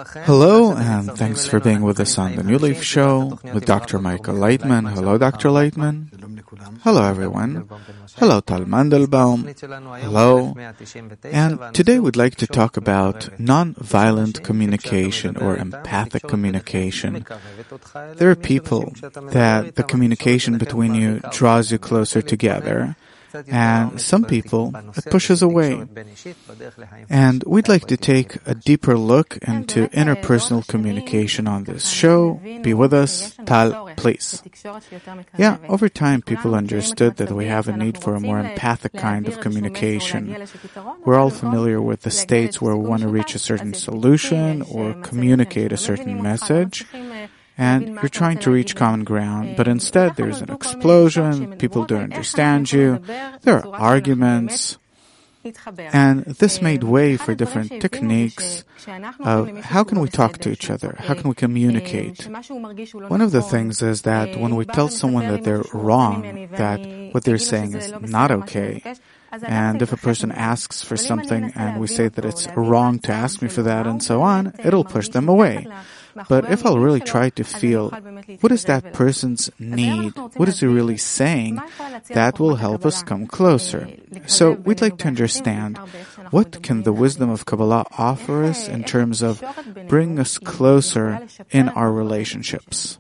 Hello, and thanks for being with us on the New Leaf Show with Dr. Michael Leitman. Hello, Dr. Leitman. Hello, everyone. Hello, Tal Mandelbaum. Hello. And today we'd like to talk about non-violent communication or empathic communication. There are people that the communication between you draws you closer together, and some people it pushes away. And we'd like to take a deeper look into interpersonal communication on this show. Be with us. Tal, please. Yeah, over time people understood that we have a need for a more empathic kind of communication. We're all familiar with the states where we want to reach a certain solution or communicate a certain message. And you're trying to reach common ground, but instead there's an explosion, people don't understand you, there are arguments, and this made way for different techniques of how can we talk to each other, how can we communicate. One of the things is that when we tell someone that they're wrong, that what they're saying is not okay, and if a person asks for something and we say that it's wrong to ask me for that and so on, it'll push them away. But if I'll really try to feel, what is that person's need? What is he really saying? That will help us come closer. So we'd like to understand, what can the wisdom of Kabbalah offer us in terms of bringing us closer in our relationships?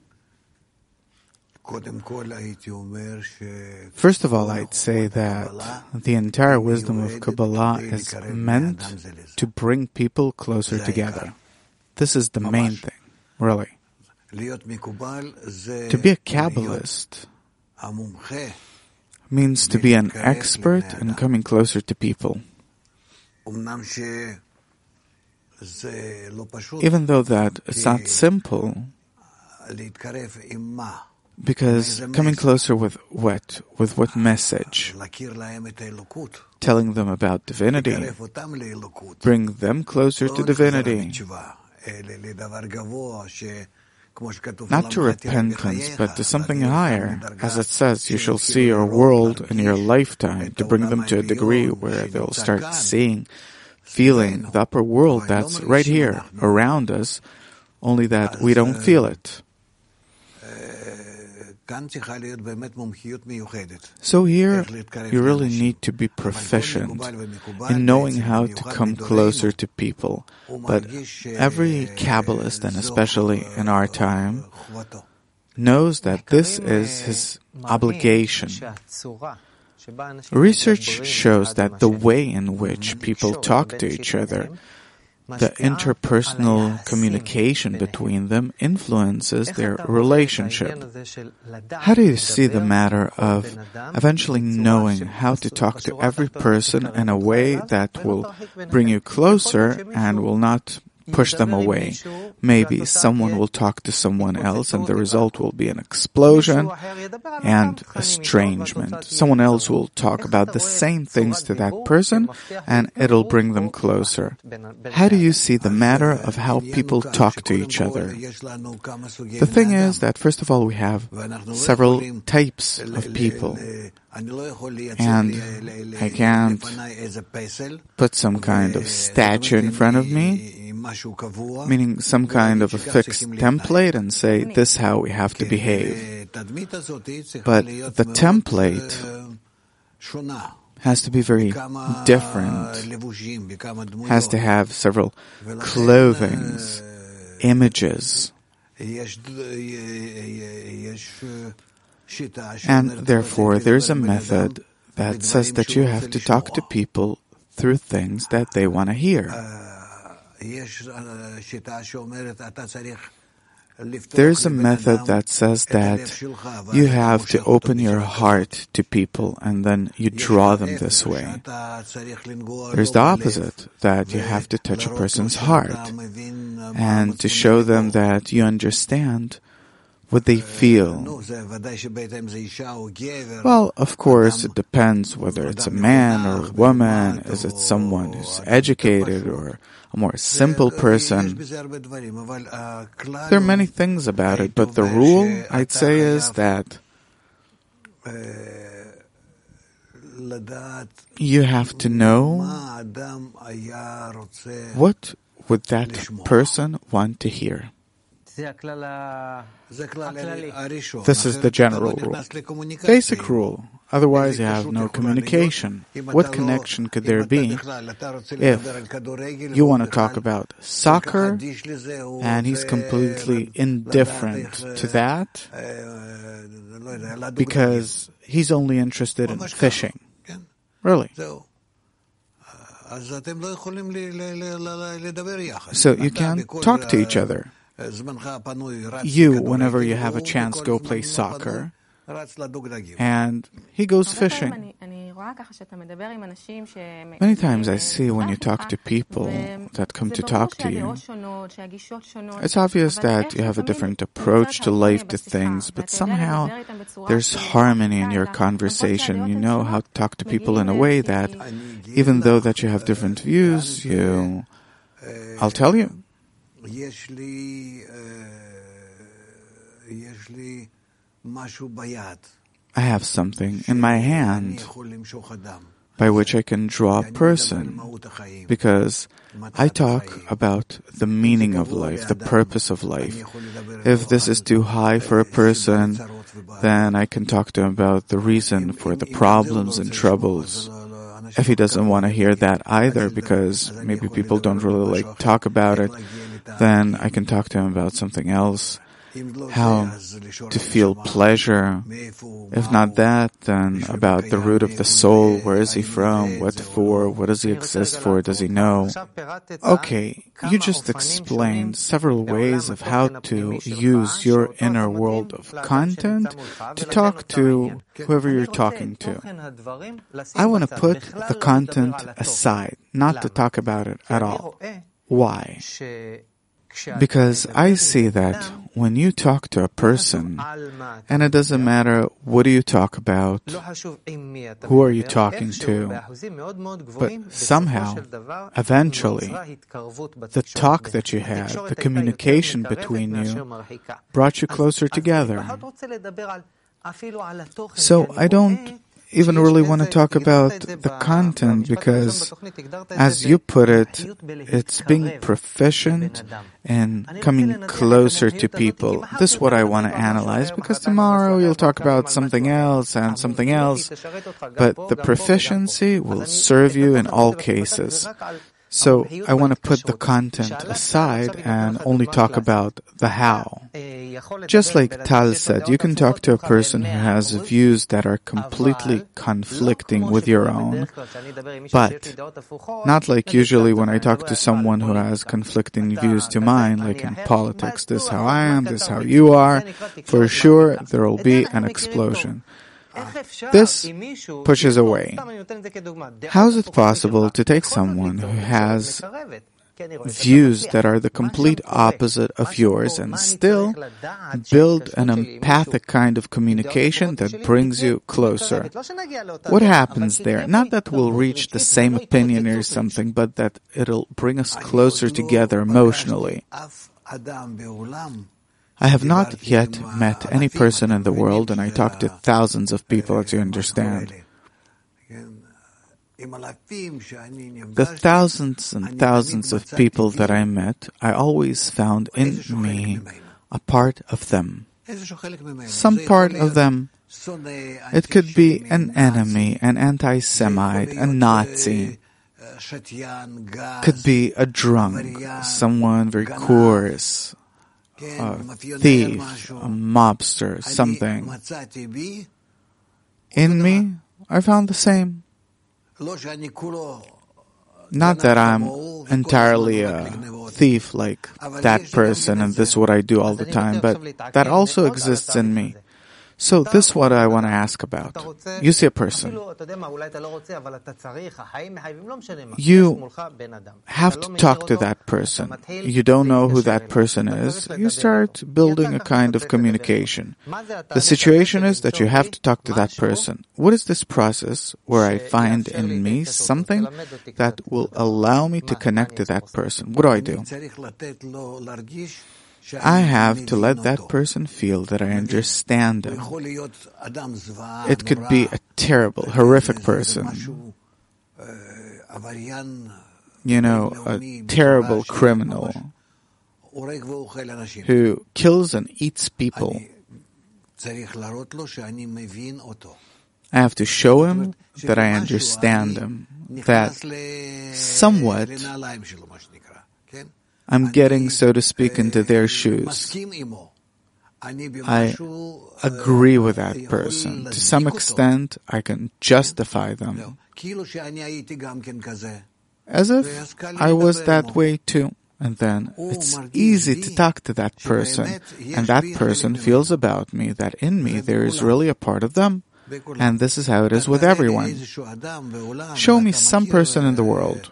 First of all, I'd say that the entire wisdom of Kabbalah is meant to bring people closer together. This is the main thing, really. To be a Kabbalist means to be an expert in coming closer to people. Even though that it's not simple, because coming closer with what? With what message? Telling them about divinity. Bring them closer to divinity. Not to repentance, but to something higher. As it says, you shall see your world in your lifetime, to bring them to a degree where they'll start seeing, feeling the upper world that's right here, around us, only that we don't feel it. So here, you really need to be proficient in knowing how to come closer to people. But every Kabbalist, and especially in our time, knows that this is his obligation. Research shows that the way in which people talk to each other, the interpersonal communication between them, influences their relationship. How do you see the matter of eventually knowing how to talk to every person in a way that will bring you closer and will not push them away? Maybe someone will talk to someone else and the result will be an explosion and estrangement. Someone else will talk about the same things to that person and it'll bring them closer. How do you see the matter of how people talk to each other? The thing is that first of all we have several types of people. And I can't put some kind of statue in front of me, meaning some kind of a fixed template, and say this is how we have to behave. But the template has to be very different, has to have several clothings, images. And therefore, there's a method that says that you have to talk to people through things that they want to hear. There's a method that says that you have to open your heart to people and then you draw them this way. There's the opposite, that you have to touch a person's heart and to show them that you understand what they feel. Well, of course, it depends whether it's a man or a woman. Is it someone who's educated or a more simple person? There are many things about it, but the rule, I'd say, is that you have to know what would that person want to hear? This is the general rule. Basic rule. Otherwise, you have no communication. What connection could there be if you want to talk about soccer and he's completely indifferent to that because he's only interested in fishing? Really? So you can't talk to each other. You, whenever you have a chance, go play soccer, and he goes fishing. Many times I see when you talk to people that come to talk to you, it's obvious that you have a different approach to life, to things, but somehow there's harmony in your conversation. You know how to talk to people in a way that, even though that you have different views, I'll tell you. I have something in my hand by which I can draw a person, because I talk about the meaning of life, the purpose of life. If this is too high for a person, then I can talk to him about the reason for the problems and troubles. If he doesn't want to hear that either, because maybe people don't really like talk about it, then I can talk to him about something else, how to feel pleasure. If not that, then about the root of the soul. Where is he from? What for? What does he exist for? Does he know? Okay, you just explained several ways of how to use your inner world of content to talk to whoever you're talking to. I want to put the content aside, not to talk about it at all. Why? Because I see that when you talk to a person, and it doesn't matter what do you talk about, who are you talking to, but somehow, eventually, the talk that you had, the communication between you, brought you closer together. So I don't even really want to talk about the content because, as you put it, it's being proficient and coming closer to people. This is what I want to analyze, because tomorrow you'll talk about something else and something else, but the proficiency will serve you in all cases. So I want to put the content aside and only talk about the how. Just like Tal said, you can talk to a person who has views that are completely conflicting with your own, but not like usually when I talk to someone who has conflicting views to mine, like in politics, this is how I am, this is how you are. For sure, there will be an explosion. This pushes away. How is it possible to take someone who has views that are the complete opposite of yours and still build an empathic kind of communication that brings you closer? What happens there? Not that we'll reach the same opinion or something, but that it'll bring us closer together emotionally. I have not yet met any person in the world, and I talk to thousands of people, as you understand. The thousands and thousands of people that I met, I always found in me a part of them. Some part of them. It could be an enemy, an anti-Semite, a Nazi. Could be a drunk, someone very coarse, a thief, a mobster, something. In me, I found the same. Not that I'm entirely a thief like that person and this is what I do all the time, but that also exists in me. So this is what I want to ask about. You see a person. You have to talk to that person. You don't know who that person is. You start building a kind of communication. The situation is that you have to talk to that person. What is this process where I find in me something that will allow me to connect to that person? What do? I have to let that person feel that I understand them. It could be a terrible, horrific person. a terrible criminal who kills and eats people, I have to show him that I understand him, that somewhat I'm getting, so to speak, into their shoes. I agree with that person. To some extent, I can justify them, as if I was that way too. And then it's easy to talk to that person, and that person feels about me that in me there is really a part of them. And this is how it is with everyone. Show me some person in the world.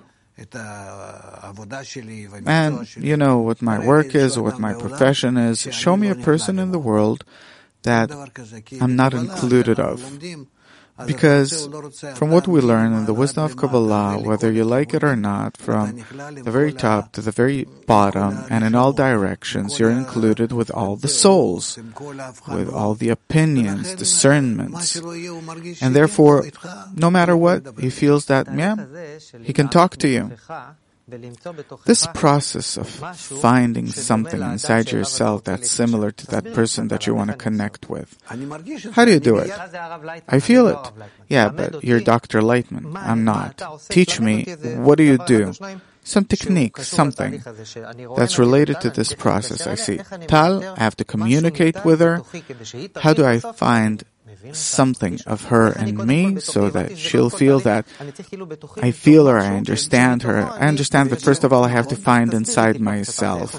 And what my work is, or what my profession is. Show me a person in the world that I'm not included of. Because from what we learn in the wisdom of Kabbalah, whether you like it or not, from the very top to the very bottom and in all directions, you're included with all the souls, with all the opinions, discernments. And therefore, no matter what, he feels that, he can talk to you. This process of finding something inside yourself that's similar to that person that you want to connect with. How do you do it? I feel it. Yeah, but you're Dr. Lightman. I'm not. Teach me, what do you do? Some technique, something that's related to this process. I see. Tal, I have to communicate with her. How do I find something of her in me so that she'll feel that I feel her, I understand her. I understand that first of all I have to find inside myself.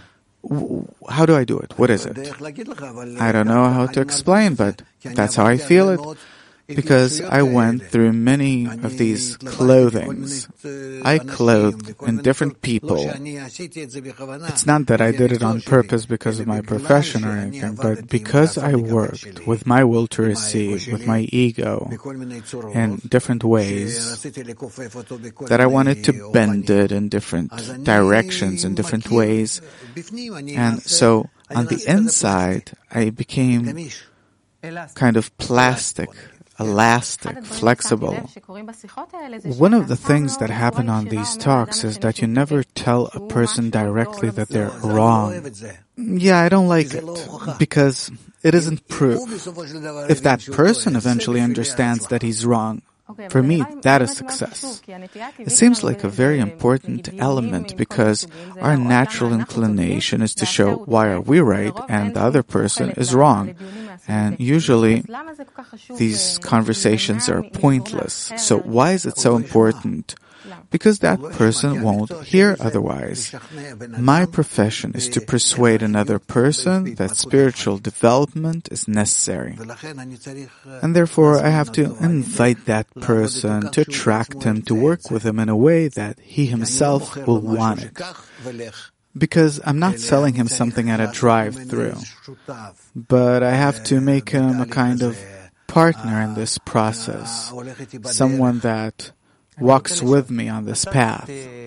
How do I do it? What is it? I don't know how to explain, but that's how I feel it. Because I went through many of these clothings. I clothed in different people. It's not that I did it on purpose because of my profession or anything, but because I worked with my will to receive, with my ego, in different ways, that I wanted to bend it in different directions, in different ways. And so, on the inside, I became kind of plastic, elastic, flexible. One of the things that happen on these talks is that you never tell a person directly that they're wrong. Yeah, I don't like it, because it isn't proof. If that person eventually understands that he's wrong, for me, that is success. It seems like a very important element because our natural inclination is to show why are we right and the other person is wrong. And usually, these conversations are pointless. So why is it so important? Because that person won't hear otherwise. My profession is to persuade another person that spiritual development is necessary. And therefore, I have to invite that person, to attract him, to work with him in a way that he himself will want it. Because I'm not selling him something at a drive-through, but I have to make him a kind of partner in this process, someone that walks with me on this path.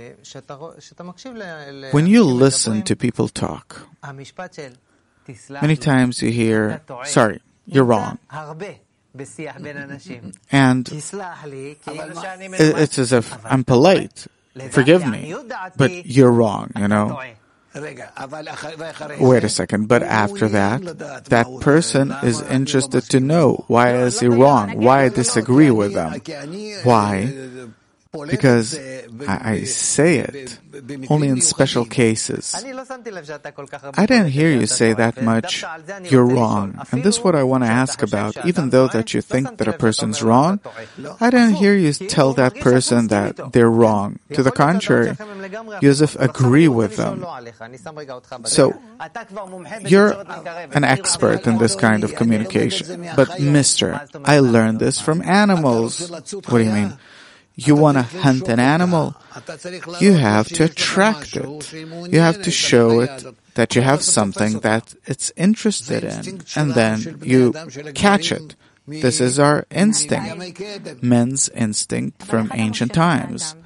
When you listen to people talk, many times you hear, sorry, you're wrong. And it's as if I'm polite. Forgive me, but you're wrong, Wait a second, but after that person is interested to know why is he wrong, why I disagree with them. Why? Because I say it only in special cases. I didn't hear you say that much, you're wrong. And this is what I want to ask about. Even though that you think that a person's wrong, I didn't hear you tell that person that they're wrong. To the contrary, you as if agree with them. So, you're an expert in this kind of communication. But mister, I learned this from animals. What do you mean? You want to hunt an animal, you have to attract it. You have to show it that you have something that it's interested in, and then you catch it. This is our instinct, men's instinct from ancient times.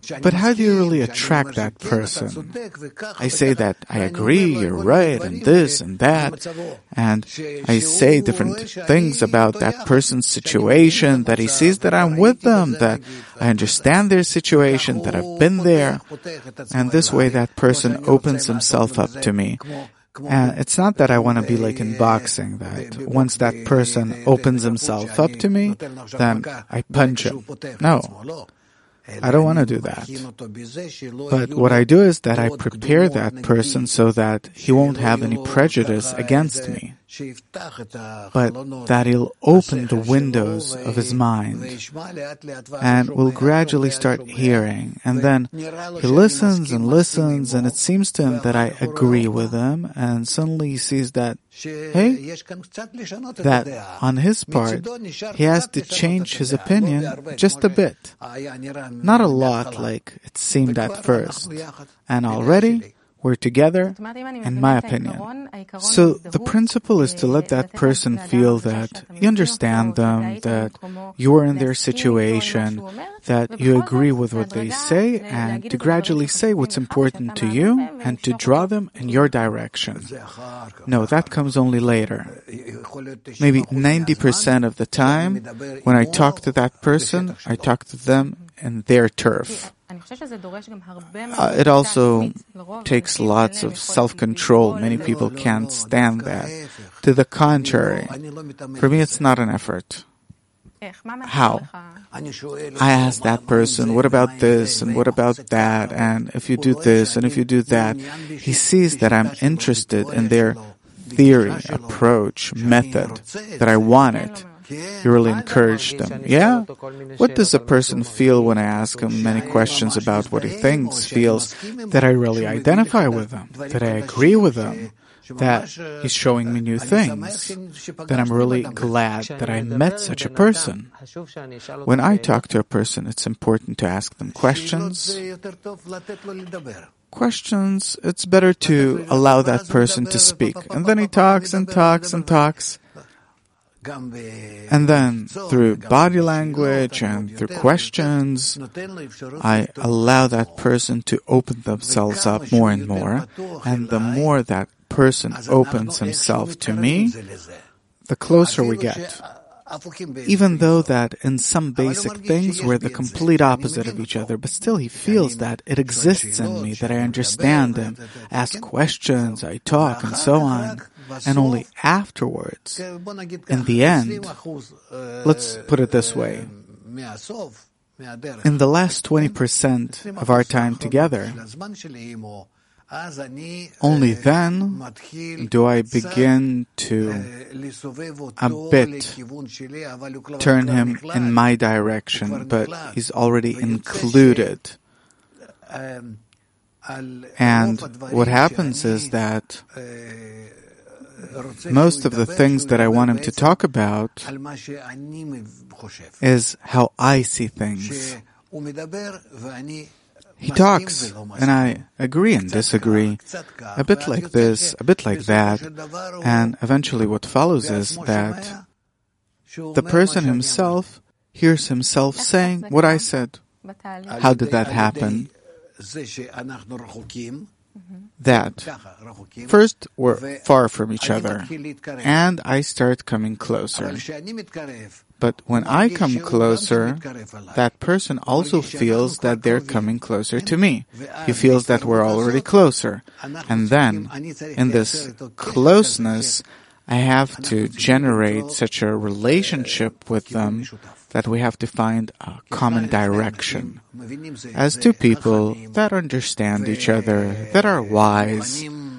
But how do you really attract that person? I say that I agree, you're right, and this and that, and I say different things about that person's situation, that he sees that I'm with them, that I understand their situation, that I've been there, and this way that person opens himself up to me. And it's not that I want to be like in boxing, that once that person opens himself up to me, then I punch him. No. I don't want to do that. But what I do is that I prepare that person so that he won't have any prejudice against me, but that he'll open the windows of his mind and will gradually start hearing. And then he listens and listens, and it seems to him that I agree with him, and suddenly he sees that, hey, that on his part, he has to change his opinion just a bit. Not a lot like it seemed at first. And already, we're together, in my opinion. So the principle is to let that person feel that you understand them, that you are in their situation, that you agree with what they say, and to gradually say what's important to you and to draw them in your direction. No, that comes only later. Maybe 90% of the time, when I talk to that person, I talk to them in their turf. It also takes lots of self-control. Many people can't stand that. To the contrary, for me it's not an effort. How? I ask that person, what about this and what about that, and if you do this and if you do that, he sees that I'm interested in their theory, approach, method, that I want it. You really encourage them. Yeah? What does a person feel when I ask him many questions about what he thinks, feels, that I really identify with them, that I agree with them, that he's showing me new things, that I'm really glad that I met such a person. When I talk to a person, it's important to ask them questions. It's better to allow that person to speak. And then he talks and talks and talks. And then, through body language and through questions, I allow that person to open themselves up more and more. And the more that person opens himself to me, the closer we get. Even though that in some basic things we're the complete opposite of each other, but still he feels that it exists in me, that I understand him, ask questions, I talk, and so on. And only afterwards, in the end, let's put it this way, in the last 20% of our time together, only then do I begin to a bit turn him in my direction, but he's already included. And what happens is that most of the things that I want him to talk about is how I see things. He talks, and I agree and disagree, a bit like this, a bit like that, and eventually what follows is that the person himself hears himself saying what I said. How did that happen? That first we're far from each other, and I start coming closer. But when I come closer, that person also feels that they're coming closer to me. He feels that we're already closer. And then, in this closeness, I have to generate such a relationship with them that we have to find a common direction. As two people that understand each other, that are wise,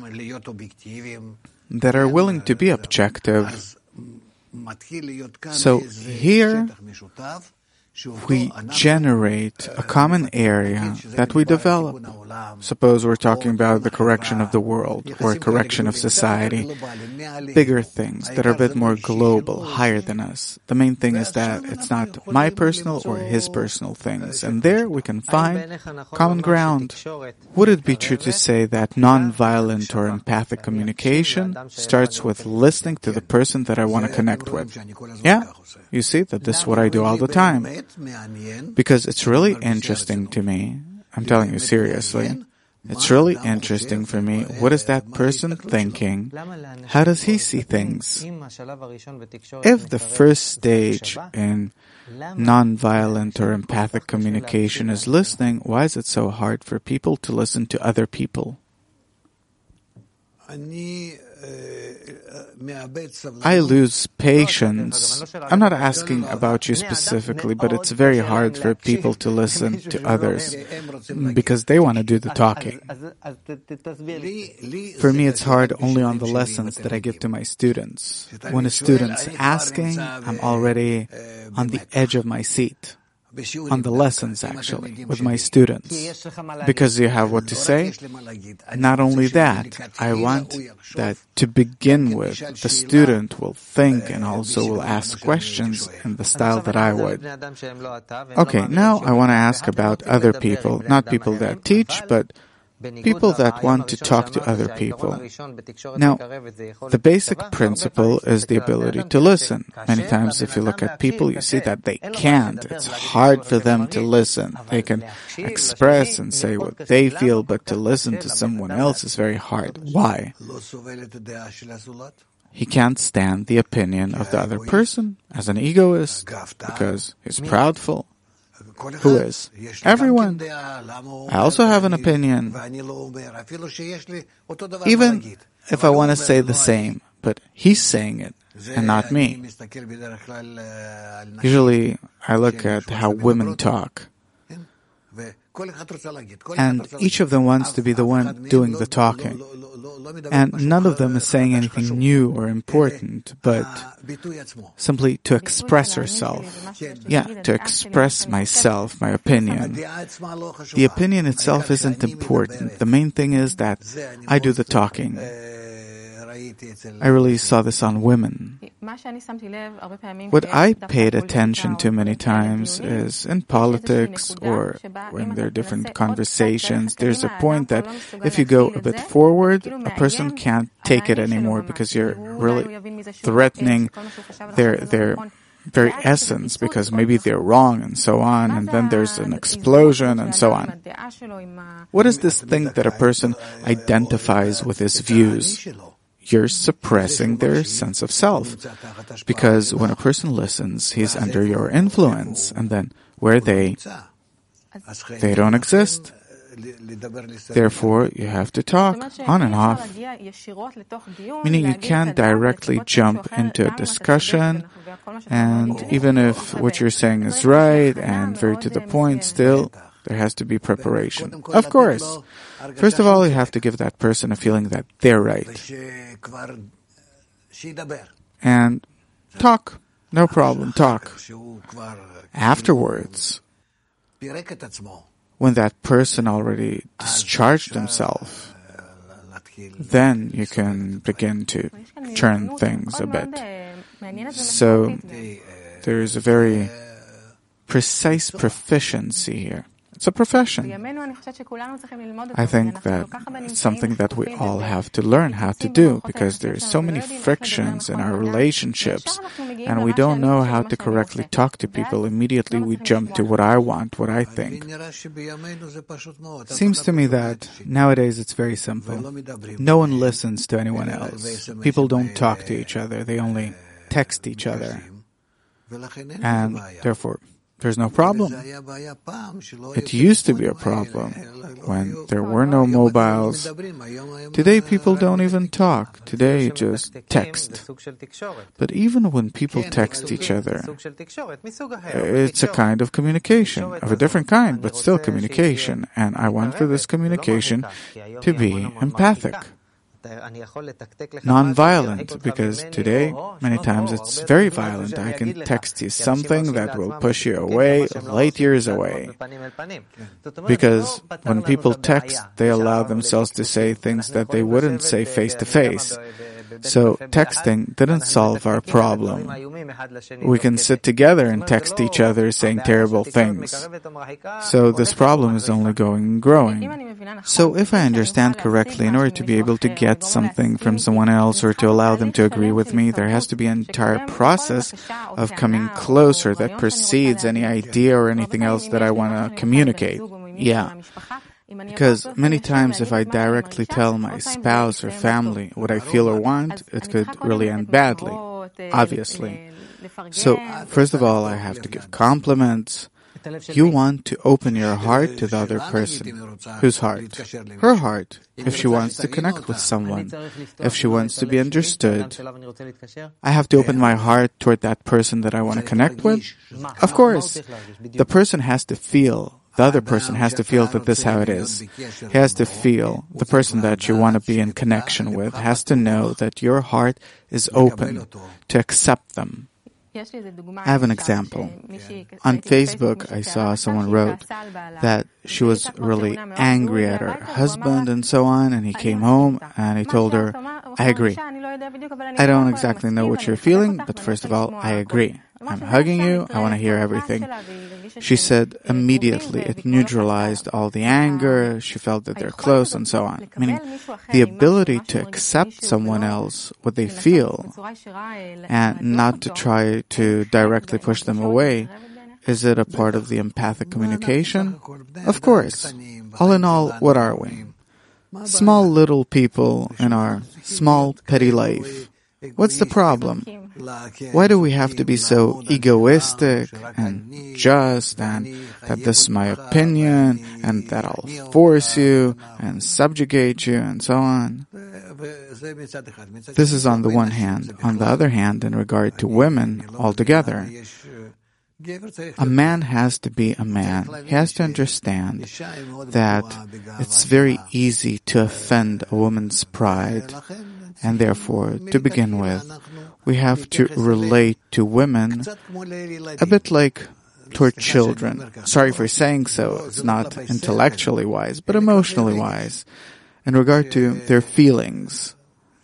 that are willing to be objective. So here, we generate a common area that we develop. Suppose we're talking about the correction of the world or correction of society, bigger things that are a bit more global, higher than us. The main thing is that it's not my personal or his personal things, and there we can find common ground. Would it be true to say that non-violent or empathic communication starts with listening to the person that I want to connect with? Yeah, you see that this is what I do all the time. Because it's really interesting to me, I'm telling you seriously. It's really interesting for me. What is that person thinking? How does he see things? If the first stage in nonviolent or empathic communication is listening, why is it so hard for people to listen to other people? I lose patience. I'm not asking about you specifically, but it's very hard for people to listen to others because they want to do the talking. For me, it's hard only on the lessons that I give to my students. When a student's asking, I'm already on the edge of my seat. On the lessons, actually, with my students. Because you have what to say. Not only that, I want that to begin with, the student will think and also will ask questions in the style that I would. Okay, now I want to ask about other people, not people that teach, but people that want to talk to other people. Now, the basic principle is the ability to listen. Many times if you look at people, you see that they can't. It's hard for them to listen. They can express and say what they feel, but to listen to someone else is very hard. Why? He can't stand the opinion of the other person as an egoist because he's proudful. Who is? Everyone. I also have an opinion. Even if I want to say the same, but he's saying it and not me. Usually I look at how women talk. And each of them wants to be the one doing the talking. And none of them is saying anything new or important, but simply to express herself. Yeah, to express myself, my opinion. The opinion itself isn't important. The main thing is that I do the talking. I really saw this on women. What I paid attention to many times is in politics or when there are different conversations, there's a point that if you go a bit forward, a person can't take it anymore because you're really threatening their very essence because maybe they're wrong and so on, and then there's an explosion and so on. What is this thing that a person identifies with his views? You're suppressing their sense of self. Because when a person listens, he's under your influence. And then where they don't exist. Therefore, you have to talk on and off. Meaning you can't directly jump into a discussion. And even if what you're saying is right and very to the point, still there has to be preparation. Of course. First of all, you have to give that person a feeling that they're right. And talk. No problem. Talk. Afterwards, when that person already discharged himself, then you can begin to turn things a bit. So there is a very precise proficiency here. It's a profession. I think that it's something that we all have to learn how to do because there are so many frictions in our relationships and we don't know how to correctly talk to people. Immediately we jump to what I want, what I think. It seems to me that nowadays it's very simple. No one listens to anyone else. People don't talk to each other. They only text each other. And therefore, there's no problem. It used to be a problem when there were no mobiles. Today people don't even talk. Today just text. But even when people text each other, it's a kind of communication, of a different kind, but still communication. And I want for this communication to be empathic. Non-violent, because today, many times it's very violent. I can text you something that will push you away, light years away. Because when people text, they allow themselves to say things that they wouldn't say face to face. So texting didn't solve our problem. We can sit together and text each other saying terrible things. So this problem is only going and growing. So if I understand correctly, in order to be able to get something from someone else or to allow them to agree with me, there has to be an entire process of coming closer that precedes any idea or anything else that I want to communicate. Yeah, because many times if I directly tell my spouse or family what I feel or want, it could really end badly, obviously. So, first of all, I have to give compliments. You want to open your heart to the other person. Whose heart? Her heart. If she wants to connect with someone, if she wants to be understood, I have to open my heart toward that person that I want to connect with. Of course, the person has to feel, the other person has to feel that this is how it is. He has to feel, the person that you want to be in connection with has to know that your heart is open to accept them. I have an example. On Facebook, I saw someone wrote that she was really angry at her husband and so on, and he came home and he told her, I agree. I don't exactly know what you're feeling, but first of all, I agree. I'm hugging you. I want to hear everything. She said immediately it neutralized all the anger. She felt that they're close and so on. Meaning the ability to accept someone else, what they feel, and not to try to directly push them away. Is it a part of the empathic communication? Of course. All in all, what are we? Small little people in our small petty life. What's the problem? Why do we have to be so egoistic and just and that this is my opinion and that I'll force you and subjugate you and so on? This is on the one hand. On the other hand, in regard to women altogether, a man has to be a man. He has to understand that it's very easy to offend a woman's pride. And therefore, to begin with, we have to relate to women a bit like toward children. Sorry for saying so, it's not intellectually wise, but emotionally wise, in regard to their feelings.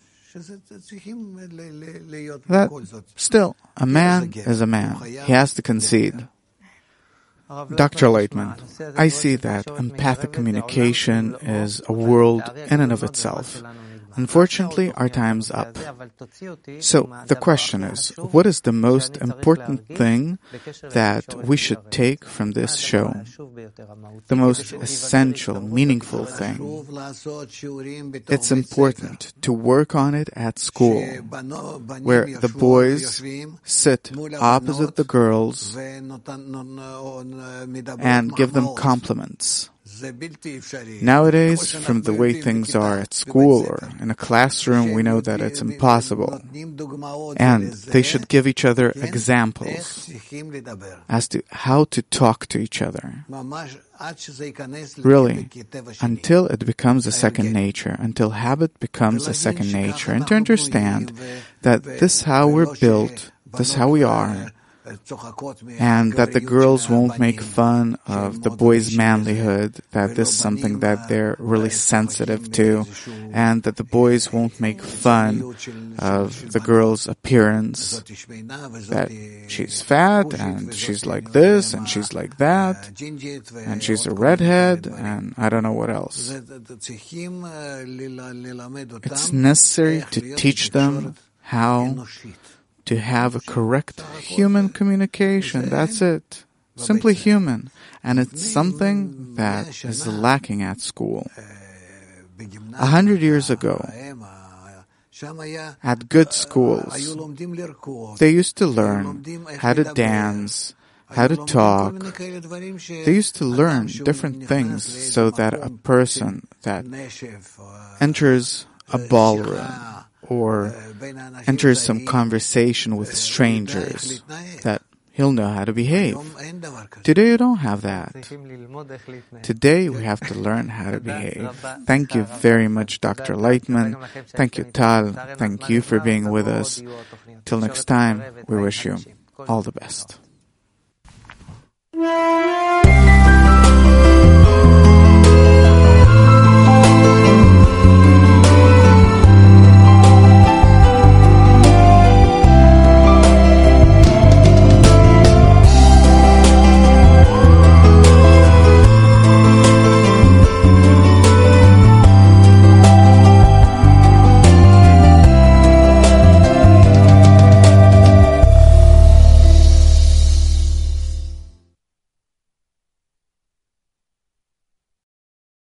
That, still, a man is a man. He has to concede. Dr. Leitman, I see that empathic communication is a world in and of itself. Unfortunately, our time's up. So, the question is, what is the most important thing that we should take from this show? The most essential, meaningful thing. It's important to work on it at school, where the boys sit opposite the girls and give them compliments. Nowadays, from the way things are at school or in a classroom, we know that it's impossible. And they should give each other examples as to how to talk to each other. Really, until it becomes a second nature, until habit becomes a second nature, and to understand that this is how we're built, this is how we are, and that the girls won't make fun of the boys' manlyhood, that this is something that they're really sensitive to, and that the boys won't make fun of the girl's appearance, that she's fat, and she's like this, and she's like that, and she's a redhead, and I don't know what else. It's necessary to teach them how to have a correct human communication. That's it. Simply human. And it's something that is lacking at school. 100 years ago, at good schools, they used to learn how to dance, how to talk. They used to learn different things so that a person that enters a ballroom or enters some conversation with strangers, that he'll know how to behave. Today you don't have that. Today we have to learn how to behave. Thank you very much, Dr. Leitman. Thank you, Tal. Thank you for being with us. Till next time, we wish you all the best.